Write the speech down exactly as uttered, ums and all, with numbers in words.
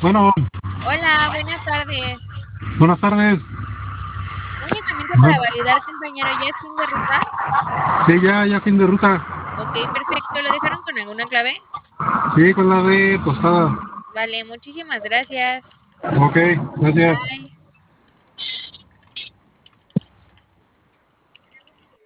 Bueno, Hola, buenas tardes. buenas tardes. Únicamente Ajá. para validar, compañero, ¿ya es fin de ruta? Sí, ya, ya fin de ruta. Ok, perfecto. ¿Lo dejaron con alguna clave? Sí, con la de tostada. Vale, muchísimas gracias. Ok, gracias. Bye.